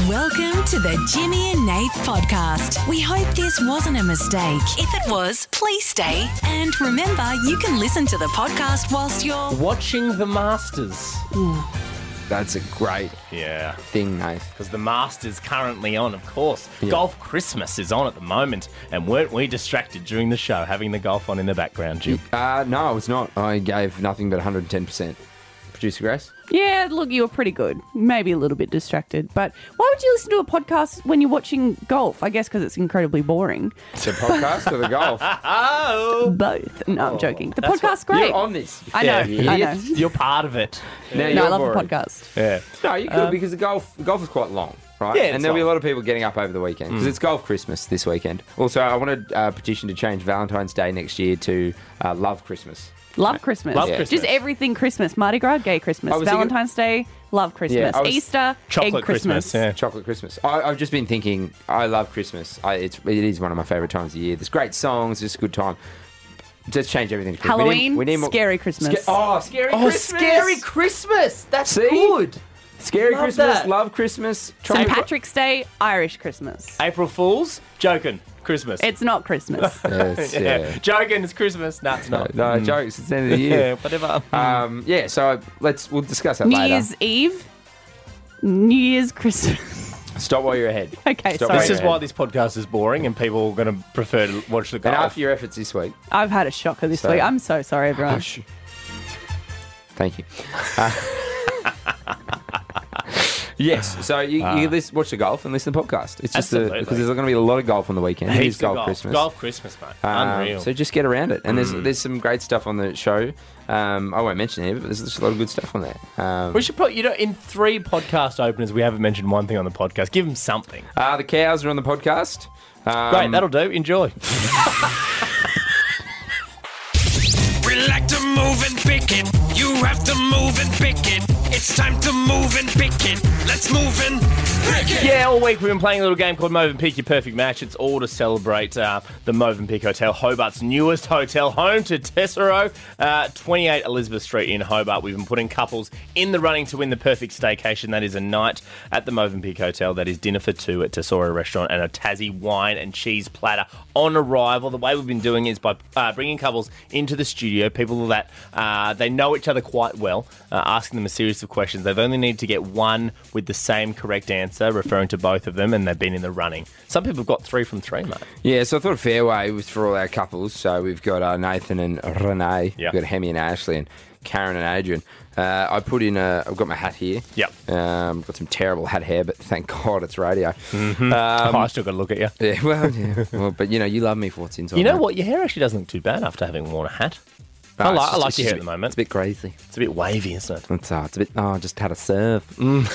Welcome to the Jimmy and Nate podcast. We hope this wasn't a mistake. If it was, please stay. And remember, you can listen to the podcast whilst you're watching the Masters. That's a great thing, Nate. Because the Masters currently on, of course. Yeah. Golf Christmas is on at the moment. And weren't we distracted during the show having the golf on in the background, Jim? No, I was not. I gave nothing but 110%. Producer Grace? Yeah, look, you were pretty good. Maybe a little bit distracted. But why would you listen to a podcast when you're watching golf? I guess because it's incredibly boring. The podcast or the golf? Both. No, I'm joking. The podcast's great. You're on this. I know. I know. You're part of it. Now No, I love the podcast. Yeah. No, you could because the golf is quite long, right? Yeah, and there'll be a lot of people getting up over the weekend because it's Golf Christmas this weekend. Also, I want to petition to change Valentine's Day next year to Love Christmas. Love Christmas. Love Christmas. Just everything Christmas. Mardi Gras, gay Christmas. I was thinking- Valentine's Day, love Christmas. Yeah, Easter, Chocolate egg Christmas. Yeah. Chocolate Christmas. I've just been thinking, I love Christmas. It is one of my favourite times of the year. There's great songs, it's a good time. Just change everything. to Christmas. Halloween, we need more, scary Christmas. Scary Christmas. Scary Christmas. That's See? good. Scary Love Christmas, that. love Christmas. St. Patrick's Day, Irish Christmas. April Fools, joking. Christmas. It's not Christmas. Yes, yeah. Joking, it's Christmas. No, it's not. No, jokes. It's the end of the Yeah, year. whatever. So we'll discuss that New later. Year's Eve, New Year's Christmas. Stop while you're ahead. Okay, Stop sorry. This while is you're why ahead. this podcast is boring and people are going to prefer to watch the golf. And after your efforts this week, I've had a shocker this So- week. I'm so sorry, everyone. thank you. Yes, so you watch the golf and listen to the podcast. It's just Absolutely. because there's going to be a lot of golf on the weekend. It is Heaps of Golf Christmas. Golf Christmas, mate. Unreal. So just get around it. And there's some great stuff on the show. I won't mention it, but there's just a lot of good stuff on there. We should put, in 3 podcast openers, we haven't mentioned one thing on the podcast. Give them something. The cows are on the podcast. Great, that'll do. Enjoy. We like to move and pick it. You have to move and pick it. It's time to move and pick it. Let's move and pick it. Yeah, all week we've been playing a little game called Move and Pick Your Perfect Match. It's all to celebrate the Move and Pick Hotel, Hobart's newest hotel, home to Tessero, 28 Elizabeth Street in Hobart. We've been putting couples in the running to win the perfect staycation. That is a night at the Move and Pick Hotel. That is dinner for 2 at Tesoro Restaurant and a Tassie wine and cheese platter on arrival. The way we've been doing it is by bringing couples into the studio, people that they know each other quite well, asking them a series of questions. They've only need to get one with the same correct answer, referring to both of them, and they've been in the running. Some people have got 3 from 3, mate. Yeah, so I thought a fairway was for all our couples. So we've got Nathan and Renee. Yep. We've got Hemi and Ashley and Karen and Adrian. I've got my hat here. Yep. Got some terrible hat hair, but thank God it's radio. I still got to look at you. Yeah, well, but you love me for what's inside. You know mate. what? Your hair actually doesn't look too bad after having worn a hat. No, I it's like just your hair a at the moment. It's a bit crazy. It's a bit wavy, isn't it? It's a bit. I just had a surf.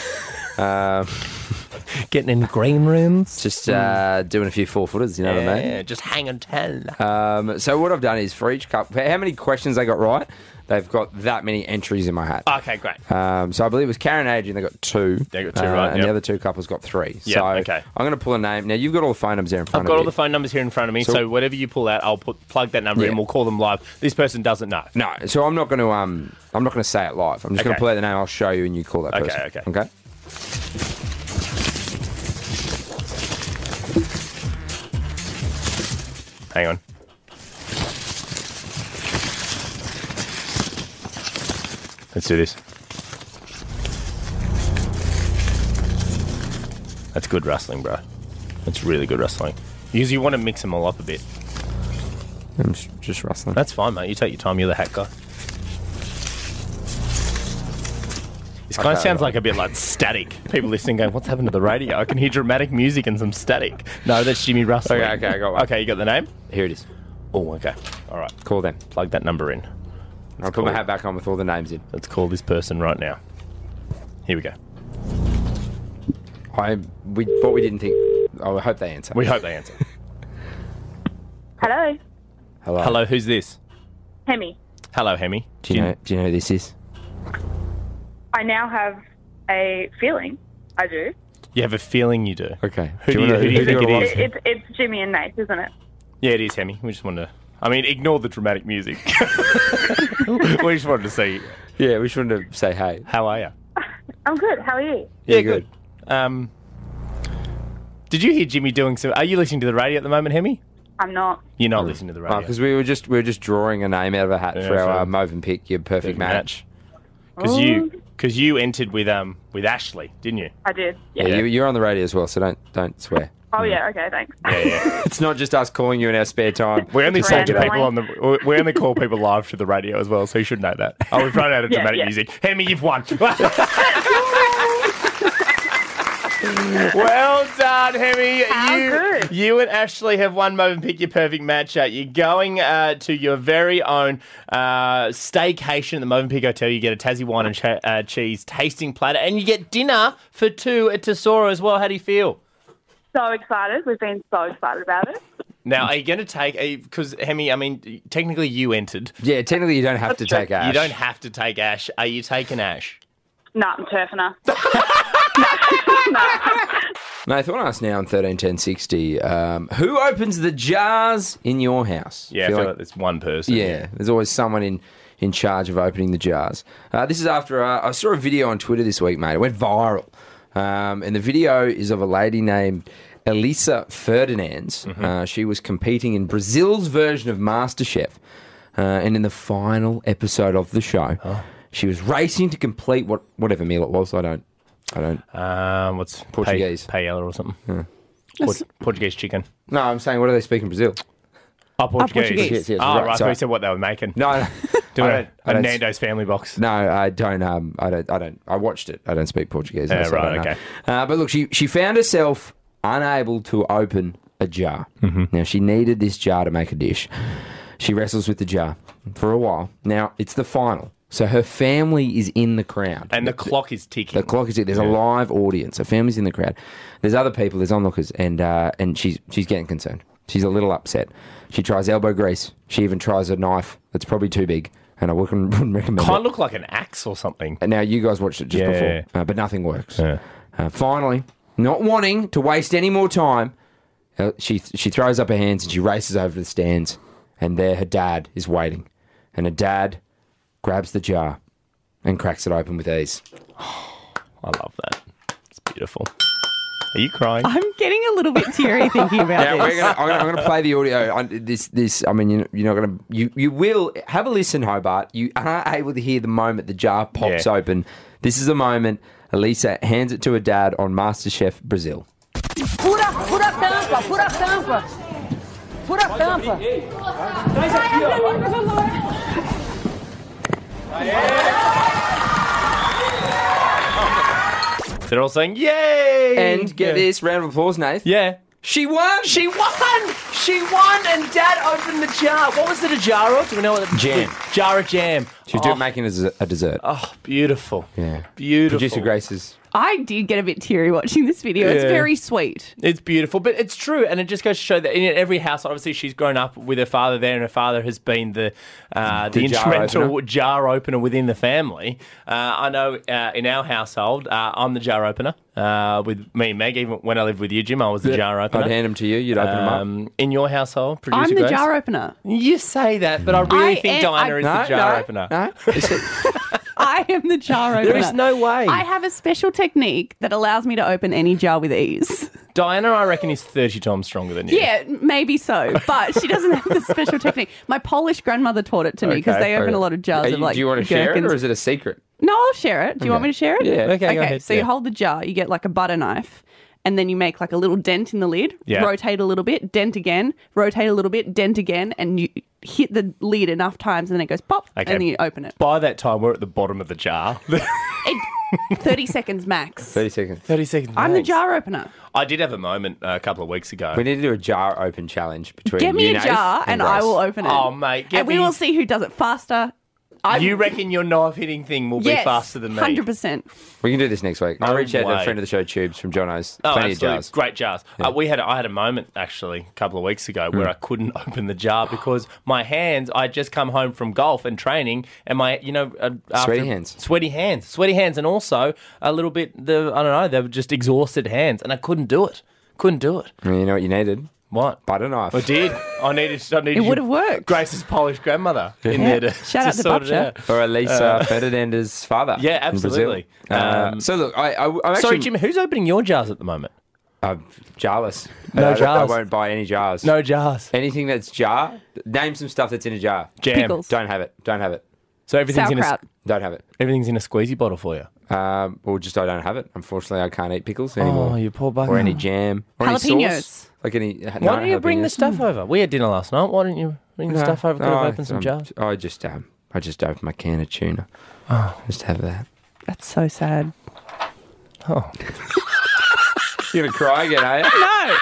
Getting in green rooms. Just doing a few 4-footers. You know what I mean? Yeah, just hang and tell. So what I've done is for each couple, how many questions they got right, they've got that many entries in my hat. Okay, great. So I believe it was Karen and Adrian, they got 2. They got 2 right, And yep. the other 2 couples got 3. Yep, So okay. I'm going to pull a name. Now, you've got all the phone numbers there in front I've of got you. all the phone numbers here in front of me, so whatever you pull out, I'll plug that number Yeah. in. We'll call them live. This person doesn't know. No, so I'm not going to say it live. I'm just going Okay. to pull out the name. I'll show you and you call that person. Okay. Okay? Hang on. Let's do this. That's good wrestling, bro. That's really good wrestling. Because you want to mix them all up a bit. I'm just rustling. That's fine, mate. You take your time. You're the hat guy. This kind of sounds like a bit like static. People listening going, what's happened to the radio? I can hear dramatic music and some static. No, that's Jimmy Russell. Okay, I got one. Okay, you got the name? Here it is. Oh, okay. All right. Call them. Plug that number in. I'll put my hat back on with all the names in. Let's call this person right now. Here we go. We didn't think. I hope they answer. We hope they answer. Hello, Hello. Hello, who's this? Hemi. Hello, Hemi. Do you know who this is? I now have a feeling. I do. You have a feeling you do. Okay. Who do you think it is? It's Jimmy and Nate, isn't it? Yeah, it is, Hemi. We just wanted to... I mean, ignore the dramatic music. We just wanted to see, Yeah, we just wanted to say hey. how are you? I'm good. How are you? Yeah, good. good. Did you hear Jimmy doing some? Are you listening to the radio at the moment, Hemi? I'm not. You're not listening to the radio. Because we were just drawing a name out of a hat for our for Move and Pick your perfect match. Because you entered with Ashley, didn't you? I did. Yeah, Yeah. you're on the radio as well, so don't swear. Oh, yeah. Okay, thanks. Yeah. It's not just us calling you in our spare time. We only talk to Randomly. people we only call people live to the radio as well, so you should know that. Oh, we've run out of dramatic yeah. music. Hemi, you've won. Well done, Hemi. How good. You and Ashley have won Move and Pick your perfect match. You're going to your very own staycation at the Move and Pick Hotel. You get a Tassie wine and cheese tasting platter, and you get dinner for two at Tesoro as well. How do you feel? So excited. We've been so excited about it. Now, are you going to take because Hemi, I mean, technically you entered. Yeah, technically you don't have to take Ash. You don't have to take Ash. Are you taking Ash? Nah, I'm turfing her. Nathan, I want to ask now on 131060, who opens the jars in your house? Yeah, I feel like it's one person. Yeah, there's always someone in charge of opening the jars. This is after I saw a video on Twitter this week, mate. It went viral. And the video is of a lady named Elisa Ferdinands. Mm-hmm. She was competing in Brazil's version of MasterChef. And in the final episode of the show, she was racing to complete whatever meal it was. I don't. What's Portuguese. Paella or something? Portuguese chicken. No, I'm saying, what do they speak in Brazil? Oh, Portuguese. Portuguese. Yes, Oh, right. I thought sorry. you said what they were making. No, Doing I a don't- Nando's family box. No, I don't. I don't. I watched it. I don't speak Portuguese. Yeah, so I right, don't know. okay. But look, she found herself unable to open a jar. Mm-hmm. Now she needed this jar to make a dish. She wrestles with the jar for a while. Now it's the final, so her family is in the crowd. And the clock is ticking. The clock is. There's a live audience. Her family's in the crowd. There's other people. There's onlookers, and she's getting concerned. She's a little upset. She tries elbow grease. She even tries a knife that's probably too big, and I wouldn't recommend Kind it. of look like an axe or something. And now you guys watched it just Yeah. before, but nothing works. Yeah. Finally, not wanting to waste any more time, she throws up her hands and she races over to the stands, and there her dad is waiting, and her dad grabs the jar and cracks it open with ease. I love that. It's beautiful. Are you crying? I'm getting a little bit teary thinking about Now this. I'm going to play the audio. I mean, you're not going to. You will have a listen, Hobart. You are able to hear the moment the jar pops Yeah. open. This is the moment Elisa hands it to her dad on MasterChef Brazil. Fura a tampa, fura a tampa. Fura a tampa. They're all saying, yay! And get this round of applause, Nath. Yeah. She won. She won! She won! And Dad opened the jar. What was it, a jar of? Do we know what the Jam. Jar of jam. She's making it as a dessert. Oh, beautiful. Yeah. Beautiful. Producer Grace's. I did get a bit teary watching this video. It's Yeah. very sweet. It's beautiful, but it's true, and it just goes to show that in every house, obviously, she's grown up with her father there, and her father has been the jar instrumental opener. jar opener within the family. I know in our household, I'm the jar opener with me and Meg. Even when I lived with you, Jim, I was the jar opener. I'd hand them to you. You'd open them up. In your household, producer I'm the Grace? jar opener. You say that, but I really I think am- Diana is the jar opener. No. I am the jar opener. There is no way. I have a special technique that allows me to open any jar with ease. Diana, I reckon, is 30 times stronger than you. Yeah, maybe so, but she doesn't have the special technique. My Polish grandmother taught it to me because Okay, they open a lot of jars of like do you want to share it, gherkins. or is it a secret? No, I'll share it. Do you want me to share it? Yeah. Okay, go ahead. So Yeah. you hold the jar, you get like a butter knife, and then you make like a little dent in the lid, Yeah. rotate a little bit, dent again, rotate a little bit, dent again, and you hit the lid enough times and then it goes pop, Okay. and then you open it. By that time, we're at the bottom of the jar. 30 seconds max. 30 seconds. 30 seconds. I'm the max. jar opener. I did have a moment a couple of weeks ago. We need to do a jar open challenge between Get me you, a Nath, jar and I Grace. will open it. Oh, mate, get and we me- will see who does it faster. You reckon your knife hitting thing will be Yes, faster than me? 100%. We can do this next week. I'll No reach out to a way. friend of the show, Tubes, from Jono's. Oh, Plenty absolutely. of jars. Great jars. I had a moment, actually, a couple of weeks ago Hmm. where I couldn't open the jar because my hands, I'd just come home from golf and training and my, Sweaty hands. Sweaty hands. And also a little bit, they were just exhausted hands and I couldn't do it. Couldn't do it. And you know what you needed? What? Butter knife. I did. I needed It would have worked. Grace's Polish grandmother in there to Shout out to sort it Babcia. out. Or Elisa Ferdinand's father. Yeah, in Brazil. absolutely. So look, I'm actually... Sorry, Jimmy, who's opening your jars at the moment? Jarless. No I jars. won't buy any jars. No jars. Anything that's jar. Name some stuff that's in a jar. Jam. Pickles. Don't have it. Don't have it. So everything's Sauerkraut. Don't have it. everything's in a squeezy bottle for you. Or just I don't have it. Unfortunately, I can't eat pickles anymore. Oh, you poor bugger. Or any jam. Or any Jalapenos. sauce. Like any. Why don't you bring the stuff over? We had dinner last night. Why don't you bring the stuff over? Could have opened some jars. I just opened my can of tuna. Just have that. That's so sad. Oh. You're going to cry again, are you? No.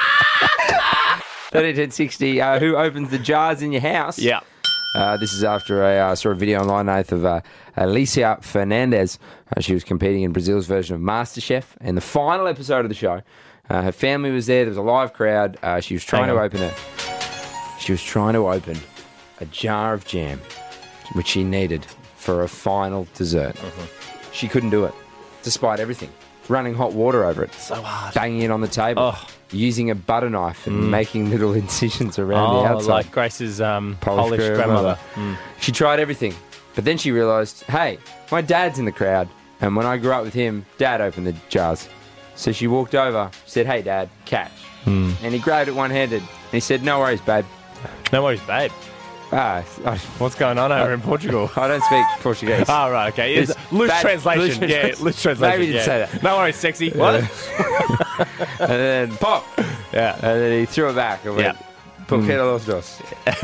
301060. Who opens the jars in your house? Yeah. This is after I saw a video online, Nath, of Alicia Fernandez. She was competing in Brazil's version of MasterChef. In the final episode of the show, her family was there. There was a live crowd. She was trying to open a jar of jam, which she needed for a final dessert. She couldn't do it, despite everything. Running hot water over it. So hard. Banging it on the table. Oh. Using a butter knife and making little incisions around the outside. Like Grace's Polish grandmother. She tried everything. But then she realised, hey, my dad's in the crowd. And when I grew up with him, Dad opened the jars. So she walked over, said, hey, Dad, catch. And he grabbed it one-handed. And he said, no worries, babe. No worries, babe. What's going on over in Portugal? I don't speak Portuguese. Oh, right, okay. It's loose translation. Loose translation. Maybe he didn't say that. No worries, sexy. What? And then pop. Yeah. And then he threw it back and went, ¿Por qué los dos?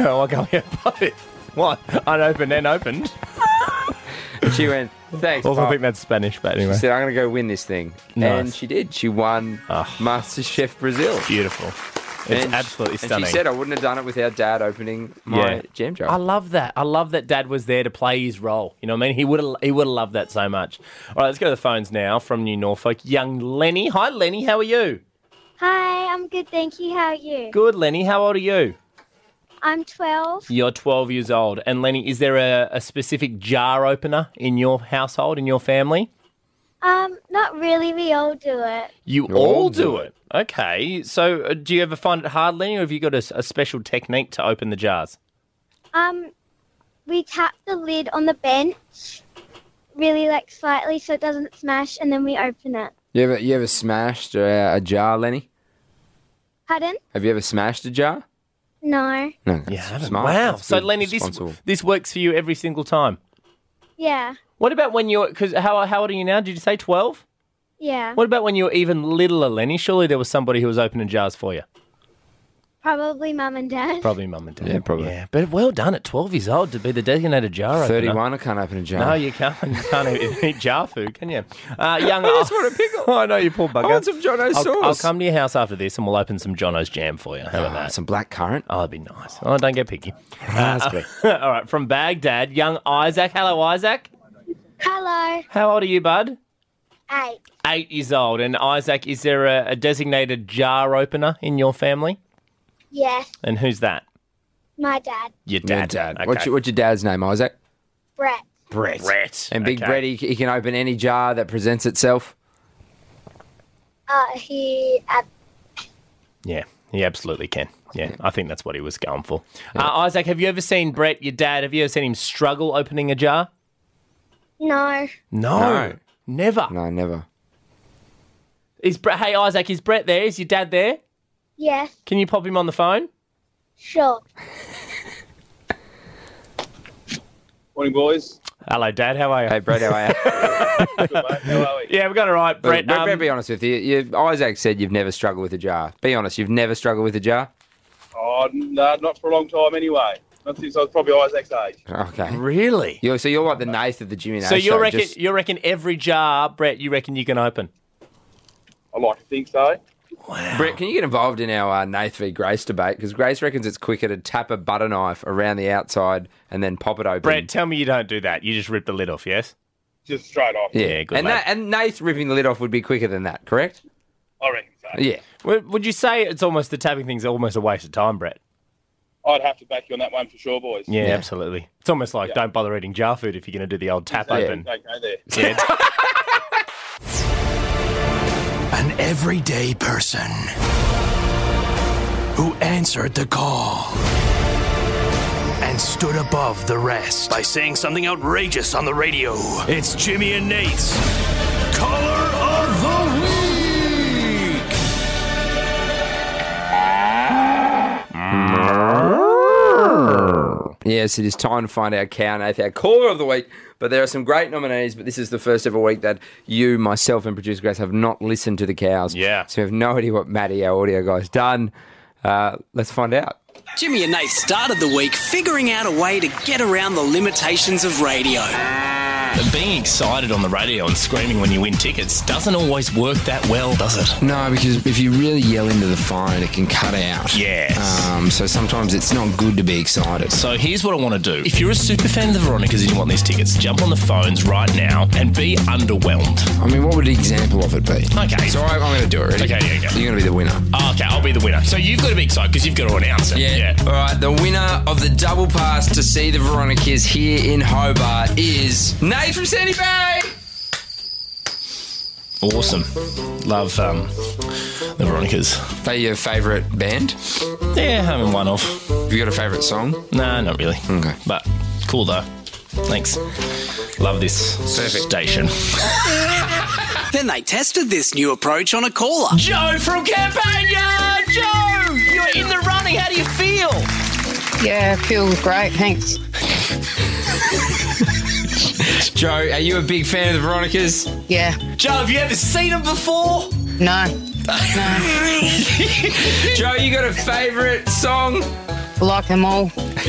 What? Unopened and opened. And she went, thanks, Also, I Pop. think that's Spanish, but anyway. She said, I'm going to go win this thing. Nice. And she did. She won MasterChef Brazil. Beautiful. It's And absolutely And stunning. she said, I wouldn't have done it without Dad opening my jam jar. I love that. I love that Dad was there to play his role. You know what I mean? He would have loved that so much. All right, let's go to the phones now from New Norfolk. Young Lenny. Hi, Lenny. How are you? Hi, I'm good, thank you. How are you? Good, Lenny. How old are you? I'm 12. You're 12 years old. And Lenny, is there a specific jar opener in your household, in your family? Not really. We all do it. You all do it. Okay. So do you ever find it hard, Lenny, or have you got a special technique to open the jars? We tap the lid on the bench really slightly so it doesn't smash, and then we open it. You ever smashed a jar, Lenny? Pardon? Have you ever smashed a jar? No. No. Yeah. Smart. Wow. That's So, good. Lenny, Responsible. this works for you every single time. Yeah. What about when you're, because how old are you now? Did you say 12? Yeah. What about when you were even littler, Lenny? Surely there was somebody who was opening jars for you. Probably Mum and Dad. Probably Mum and Dad. Yeah, probably. Yeah, but well done at 12 years old to be the designated jar opener. 31, I can't open a jar. No, you can't. You can't even eat jar food, can you? Young. I just want a pickle. Oh, no, you poor bugger. I want some Jono's sauce. I'll come to your house after this and we'll open some Jono's jam for you. How about that? Some black currant. Oh, that'd be nice. Oh, don't get picky. Raspberry. All right, from Baghdad, young Isaac. Hello, Isaac. Hello. How old are you, bud? 8. 8 years old. And Isaac, is there a designated jar opener in your family? Yes. And who's that? My dad. Your Yeah, dad. Okay. What's your dad's name, Isaac? Brett. Brett. And Big Okay. Brett, he can open any jar that presents itself. Yeah, he absolutely can. Yeah, I think that's what he was going for. Isaac, have you ever seen Brett, your dad, have you ever seen him struggle opening a jar? No. No. Never. No, never. Hey, Isaac, is Brett there? Is your dad there? Yes. Can you pop him on the phone? Sure. Morning, boys. Hello, Dad. How are you? Hey, Brett, how are you? Good, mate. How are we? Yeah, we got it right, Brett. Brett, be honest with you. Isaac said you've never struggled with a jar. Be honest, you've never struggled with a jar? Oh, no, not for a long time anyway. Not since I was probably Isaac's age. Okay. Really? So you're like the Nath of the Jimmy Nath So show. you reckon every jar, Brett, you reckon you can open? I like to think so. Wow. Brett, can you get involved in our Nath v Grace debate? Because Grace reckons it's quicker to tap a butter knife around the outside and then pop it open. Brett, tell me you don't do that. You just rip the lid off, yes? Just straight off. Yeah, good and lad. and Nath ripping the lid off would be quicker than that, correct? I reckon so. Yeah. Would you say it's almost the tapping thing's almost a waste of time, Brett? I'd have to back you on that one for sure, boys. Yeah, absolutely. It's almost like don't bother eating jar food if you're going to do the old tap Exactly. open. Don't go there. Yeah. An everyday person who answered the call and stood above the rest by saying something outrageous on the radio. It's Jimmy and Nate's Caller of the Week. yes, it is time to find our cow, Nath, our caller of the week. But there are some great nominees, but this is the first ever week that you, myself, and producer Grace have not listened to the cows. Yeah. So we have no idea what Matty, our audio guy's done. Let's find out. Jimmy and Nate started the week figuring out a way to get around the limitations of radio. Being excited on the radio and screaming when you win tickets doesn't always work that well, does it? No, because if you really yell into the phone, it can cut out. Yes. So sometimes it's not good to be excited. So here's what I want to do. If you're a super fan of the Veronicas and you want these tickets, jump on the phones right now and be underwhelmed. I mean, what would an example of it be? Okay. So I'm going to do it. Ready? Okay, yeah, go. You're going to be the winner. Oh, okay, I'll be the winner. So you've got to be excited because you've got to announce it. Yeah. All right, the winner of the double pass to see the Veronicas here in Hobart is Nate from Sandy Bay. Awesome. Love the Veronicas. Are you your favourite band? Yeah, I mean, one of. Have you got a favourite song? Nah, not really. Okay. But cool, though. Thanks. Love this station. Then they tested this new approach on a caller. Joe from Campania! Joe! You're in the running. How do you feel? Yeah, feels great, thanks. Joe, are you a big fan of the Veronicas? Yeah. Joe, have you ever seen them before? No. Joe, you got a favourite song? Like them all.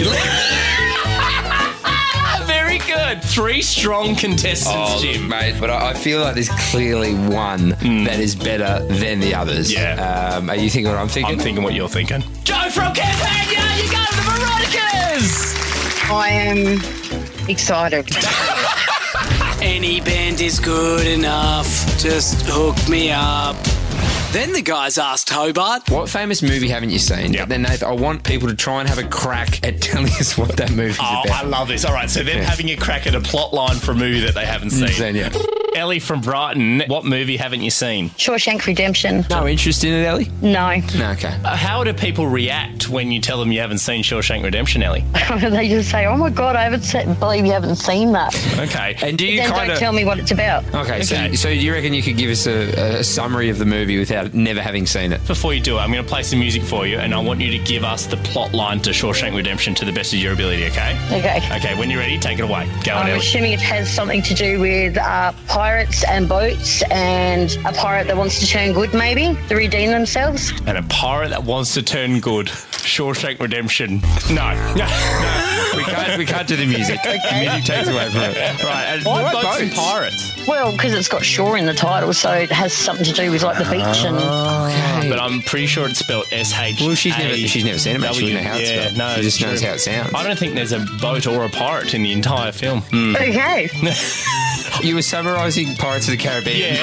Very good. 3 strong contestants, Jim. Mate, but I feel like there's clearly one that is better than the others. Yeah. Are you thinking what I'm thinking? I'm thinking what you're thinking. Joe from Campania, you go to the Veronicas! I am excited. Any band is good enough. Just hook me up. Then the guys asked Hobart, What famous movie haven't you seen? Yep. Then, Nathan, I want people to try and have a crack at telling us what that movie's about. I love this. All right, so them having a crack at a plot line for a movie that they haven't seen. Yeah. Ellie from Brighton, what movie haven't you seen? Shawshank Redemption. No interest in it, Ellie? No. No, okay. How do people react when you tell them you haven't seen Shawshank Redemption, Ellie? They just say, oh my God, I believe you haven't seen that. Okay. And do you Then kind don't of... tell me what it's about. Okay, so you reckon you could give us a summary of the movie without never having seen it? Before you do it, I'm going to play some music for you, and I want you to give us the plot line to Shawshank Redemption to the best of your ability, okay? Okay. Okay, when you're ready, take it away. Go on, I'm Ellie. assuming it has something to do with pirates and boats and a pirate that wants to turn good, maybe, to redeem themselves. And a pirate that wants to turn good. Shawshank Redemption. No. We can't do the music. The music takes away from it. Right. And Why what boats and pirates? Well, because it's got shore in the title, so it has something to do with like the beach and. Okay. But I'm pretty sure it's spelled SH. Well, she's never seen it, mate. She wouldn't know how it's spelled. No, she just it's knows true. how it sounds. I don't think there's a boat or a pirate in the entire film. Okay. You were summarising Pirates of the Caribbean.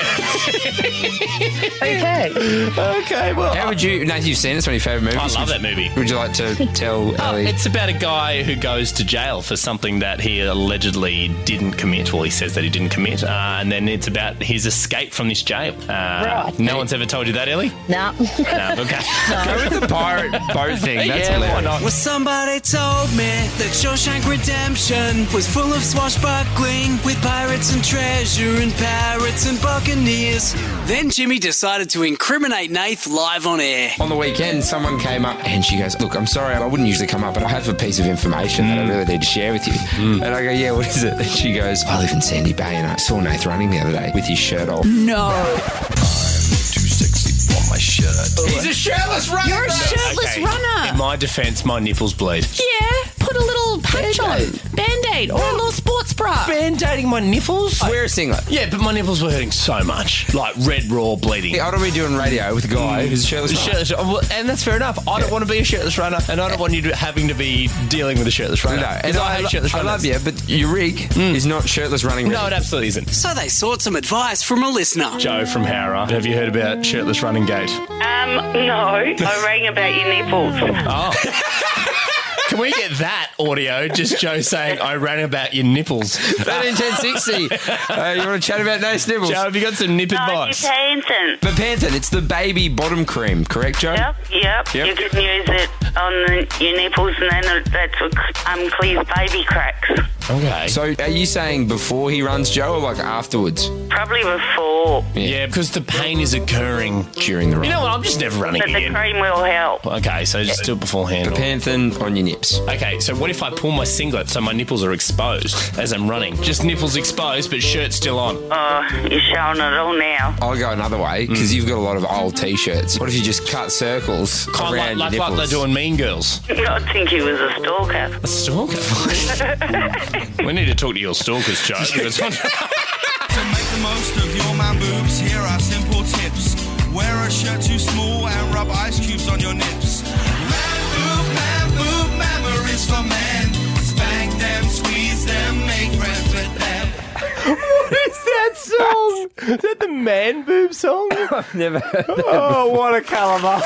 Okay. Okay, well. How would you... Nathan, you've seen it. It's one of your favourite movies. I love that movie. Would you like to tell Ellie? It's about a guy who goes to jail for something that he allegedly didn't commit. Well, he says that he didn't commit. And then it's about his escape from this jail. Right. No one's ever told you that, Ellie? No. No, okay. Go with the pirate boat thing. That's Yeah, why hilarious. not? Well, somebody told me that Shawshank Redemption was full of swashbuckling with pirates and treasure and parrots and buccaneers. Then Jimmy decided to incriminate Nath live on air. On the weekend, someone came up and she goes, look, I'm sorry, I wouldn't usually come up, but I have a piece of information that I really need to share with you. And I go, yeah, what is it? And she goes, I live in Sandy Bay and I saw Nath running the other day with his shirt off. No. Too sexy for my shirt. He's a shirtless runner! You're a shirtless In runner. my defence, my nipples bleed. Yeah. Put a little patch on. Band-Aid or a little sports bra. Band-aiding my nipples? Wear a singlet. Yeah, but my nipples were hurting so much. Like red, raw bleeding. I don't want to be doing radio with a guy who's a shirtless runner. Shirtless, and that's fair enough. I don't want to be a shirtless runner, and I don't want you having to be dealing with a shirtless runner. No, and I hate shirtless I runners. love you, but your rig is not shirtless running ready. No, it absolutely isn't. So they sought some advice from a listener. Joe from Howrah. Have you heard about shirtless running gate? No, I rang about your nipples. Oh. Can we get that audio? Just Joe saying, I ran about your nipples. 131060. You want to chat about Nate's nipples? Joe, have you got some nip advice? Panthen. But Panthen, it's the baby bottom cream, correct, Joe? Yep. You can use it on your nipples, and then that's what clears baby cracks. Okay. So are you saying before he runs, Joe, or like afterwards? Probably before. Yeah, because the pain is occurring during the run. You know what? I'm just never running But the again. cream will help. Okay, so just do it beforehand. Panthen on your nips. Okay, so what if I pull my singlet so my nipples are exposed as I'm running? Just nipples exposed, but shirt still on. Oh, you're showing it all now. I'll go another way because you've got a lot of old T-shirts. What if you just cut circles Kind around of like your nipples? they're doing Mean Girls. I think he was a stalker. A stalker? We need to talk to your stalkers, Joe. Because To make the most of your man boobs, here are simple tips. Wear a shirt too small and rub ice cubes on your nips. Man boob, memories for men. Spank them, squeeze them, make friends with them. What is that song? Is that the Man Boob song? I've never heard that. Oh, what a calibre.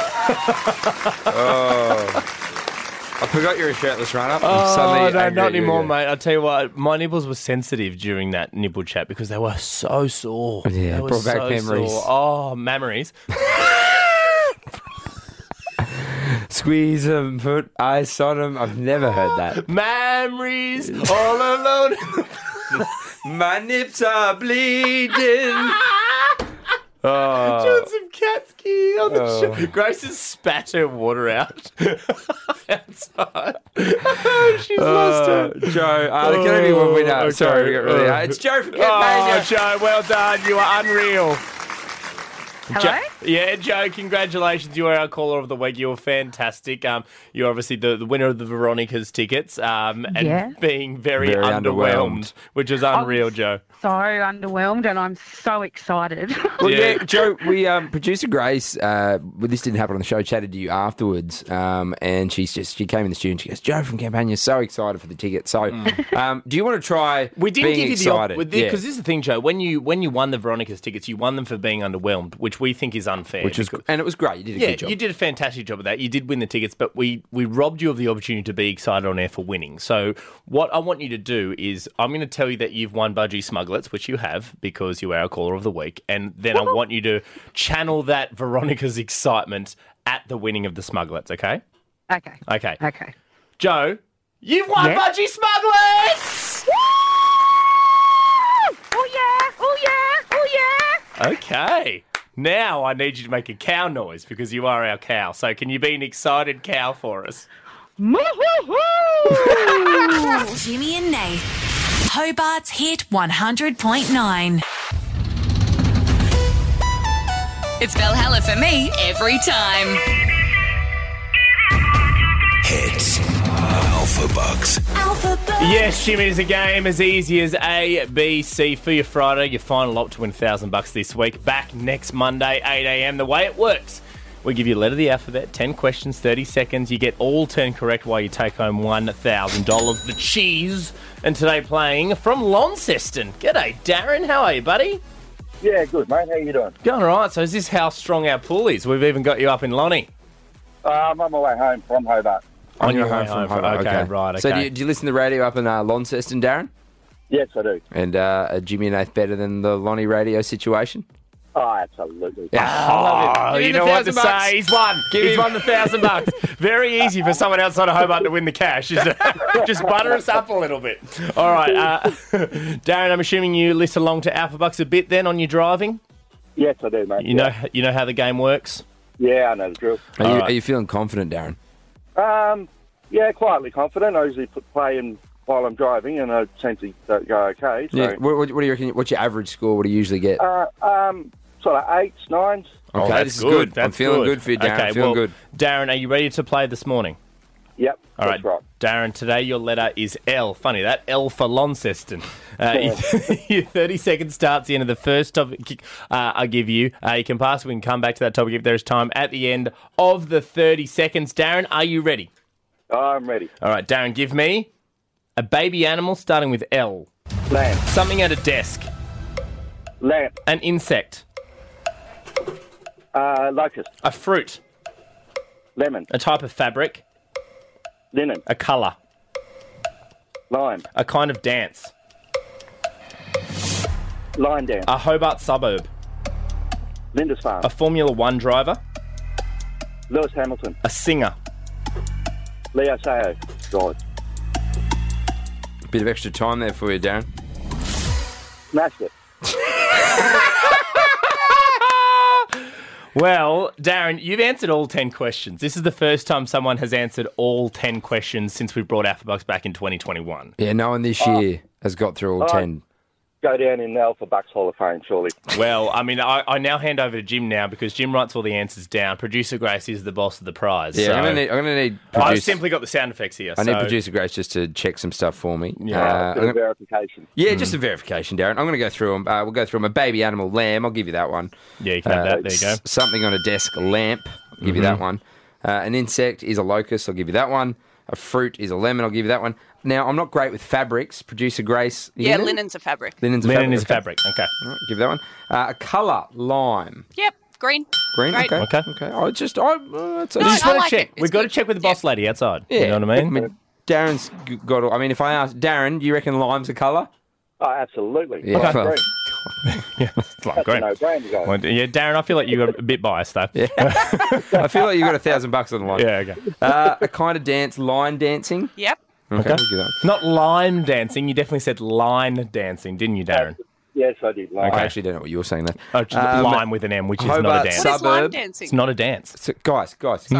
I forgot you're a shirtless runner. Oh, no, not anymore, mate. I'll tell you what, my nipples were sensitive during that nipple chat because they were so sore. Yeah, they were brought back memories. Sore. Oh, memories. Squeeze them, put ice on them. I've never heard that. Memories all alone. My nips are bleeding. Oh. Doing some cat ski on the show. Grace has spat her water out outside. She's lost her. Joe, there can only be one winner. Okay. Sorry, we got really it's Joe from Campania. Oh, Joe, well done. You are unreal. Hello? Joe, congratulations. You are our caller of the week. You were fantastic. You're obviously the winner of the Veronica's tickets and being very underwhelmed, which is unreal, Joe. So underwhelmed, and I'm so excited. Well, yeah, Joe, we producer Grace, this didn't happen on the show, chatted to you afterwards, and she came in the studio and she goes, Joe from Campania, so excited for the ticket. So, do you want to try We didn't being give you excited? because this is the thing, Joe. When you won the Veronica's tickets, you won them for being underwhelmed, which we think is unfair. And it was great. You did a good job. You did a fantastic job of that. You did win the tickets, but we robbed you of the opportunity to be excited on air for winning. So what I want you to do is I'm going to tell you that you've won Budgie Smugglets, which you have because you are our caller of the week, and then I want you to channel that Veronica's excitement at the winning of the Smugglets, okay? Okay. Joe, you've won Budgie Smugglets! Oh yeah! Oh yeah! Oh yeah! Okay. Now I need you to make a cow noise because you are our cow. So can you be an excited cow for us? Jimmy and Nate. Hobart's Hit 100.9. It's Valhalla for me every time. Hits Alpha Bucks. Yes, Jimmy, it's a game as easy as A, B, C for your Friday. Your final op to win $1,000 this week. Back next Monday, 8 a.m. The way it works, we give you a letter of the alphabet, 10 questions, 30 seconds. You get all 10 correct while you take home $1,000. The cheese. And today playing from Launceston. G'day, Darren. How are you, buddy? Yeah, good, mate. How you doing? Going all right. So is this how strong our pool is? We've even got you up in Lonnie. I'm on my way home from Hobart. On your way home. Okay, right. Okay. So do you listen to the radio up in Launceston, Darren? Yes, I do. And are Jimmy and Nath better than the Lonnie radio situation? Oh, absolutely. Oh, you know what to say. He's won. He's won the $1,000. Very easy for someone outside of Hobart to win the cash. Just butter us up a little bit. All right. Darren, I'm assuming you listen along to Alpha Bucks a bit then on your driving? Yes, I do, mate. You know how the game works? Yeah, I know the drill. Are you feeling confident, Darren? Yeah, quietly confident. I usually play in while I'm driving, and I seem to go okay. So. Yeah. What do you reckon? What's your average score? What do you usually get? Sort of 8s, 9s. Okay, that's this is good. That's I'm feeling good for you, Darren. Okay, feeling good. Darren, are you ready to play this morning? Yep, All that's right. Darren, today your letter is L. Funny that, L for Launceston. Your 30 seconds starts the end of the first topic I give you. You can pass, we can come back to that topic if there's time at the end of the 30 seconds. Darren, are you ready? I'm ready. All right, Darren, give me a baby animal starting with L. Lamb. Something at a desk. Lamp. An insect. Locust. A fruit. Lemon. A type of fabric. Linen. A colour. Lime. A kind of dance. Line dance. A Hobart suburb. Lindisfarne. A Formula One driver. Lewis Hamilton. A singer. Leo Sayo. God. Bit of extra time there for you, Darren. Smashed it. Well, Darren, you've answered all 10 questions. This is the first time someone has answered all 10 questions since we brought AlphaBucks back in 2021. Yeah, no one this year has got through all 10. Go down in the AlphaBucks Hall of Fame, surely. Well, I mean, I now hand over to Jim now because Jim writes all the answers down. Producer Grace is the boss of the prize. Yeah, so I'm gonna need. I've simply got the sound effects here. I need Producer Grace just to check some stuff for me. Yeah, verification. Yeah, just a verification, Darren. I'm going to go through them. We'll go through them. A baby animal, lamb. I'll give you that one. Yeah, you can have that. There you go. Something on a desk, lamp. I'll give you that one. An insect is a locust. I'll give you that one. A fruit is a lemon. I'll give you that one. Now, I'm not great with fabrics. Producer Grace. Yeah, linen's a fabric. Linen's a Linen fabric. is fabric. Okay. All right, give that one. A colour, lime. Yep, green. Green. Great. Okay. I just want to check. We've got to check with the boss lady outside. Yeah. You know what I mean? Darren's got. I mean, if I ask Darren, do you reckon lime's a colour? Oh, absolutely. Yeah. Lime Okay. green. Yeah, it's like That's green. a no-brainer, guys. Well, yeah, Darren, I feel like you got a bit biased though. Yeah. I feel like you got $1,000 on the line. Yeah, okay. A kind of dance, line dancing. Yep. Okay. We'll give that. Not lime dancing. You definitely said line dancing, didn't you, Darren? Yes, I did. Lime. I actually don't know what you were saying there. Oh, just lime with an M, which is not a Hobart dance. What is line Suburb. dancing? It's not a dance. So, guys,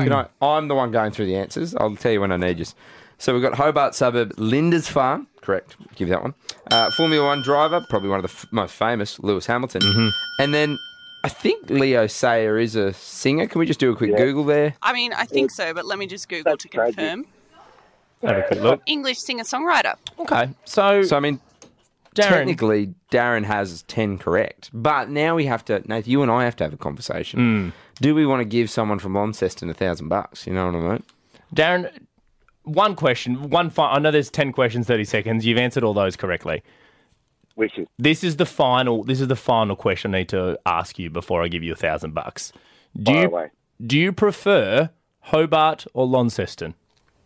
I'm the one going through the answers. I'll tell you when I need you. So we've got Hobart Suburb, Linda's Farm. Correct. Give you that one. Formula One driver, probably one of the most famous, Lewis Hamilton. And then I think Leo Sayer is a singer. Can we just do a quick Google there? I mean, I think so, but let me just Google to confirm. Have a quick look. English singer-songwriter. Okay, so I mean, Darren, technically, Darren has 10 correct. But now we have to, Nath, you and I have to have a conversation. Do we want to give someone from Launceston $1,000? You know what I mean? Darren, one question. I know there's 10 questions, 30 seconds. You've answered all those correctly. Wishes. This is the final question I need to ask you before I give you $1,000. Fire away. Do you prefer Hobart or Launceston?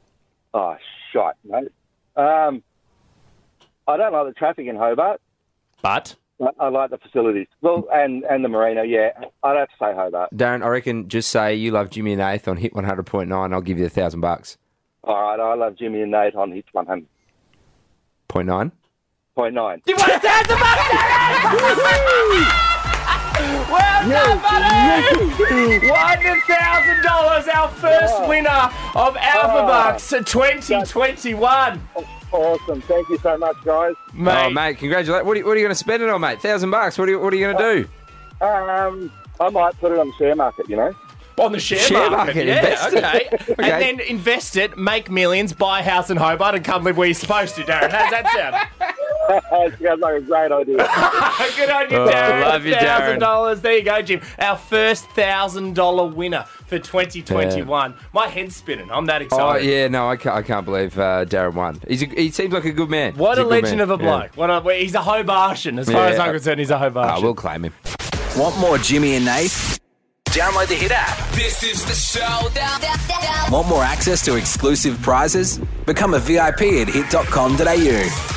Oh, shite, mate. I don't like the traffic in Hobart. But? I like the facilities. Well, and the marina, yeah. I'd have to say Hobart. Darren, I reckon just say you love Jimmy and Nath on Hit 100.9. I'll give you $1,000. All right, I love Jimmy and Nate on Hits 100.9. 0.9. You won $1,000, Well done, buddy! $1,000, our first winner of AlphaBucks 2021. Awesome. Thank you so much, guys. Oh, mate, congratulations. What are you going to spend it on, mate? $1,000. What are you going to do? I might put it on the share market, you know. On the share market. Yeah, invest it. okay. Okay. And then invest it, make millions, buy a house in Hobart, and come live where you're supposed to, Darren. How's that sound? It sounds like a great idea. Good on you, Oh, Darren. love you, Darren. $1,000. There you go, Jim. Our first $1,000 winner for 2021. My head's spinning. I'm that Oh, excited. yeah, no, I can't believe Darren won. He seems like a good man. What He's a good legend man. of a bloke. He's a Hobartian. As far as I'm concerned, he's a Hobartian. We'll claim him. Want more Jimmy and Nath? Download the Hit app. This is the showdown. Want more access to exclusive prizes? Become a VIP at hit.com.au.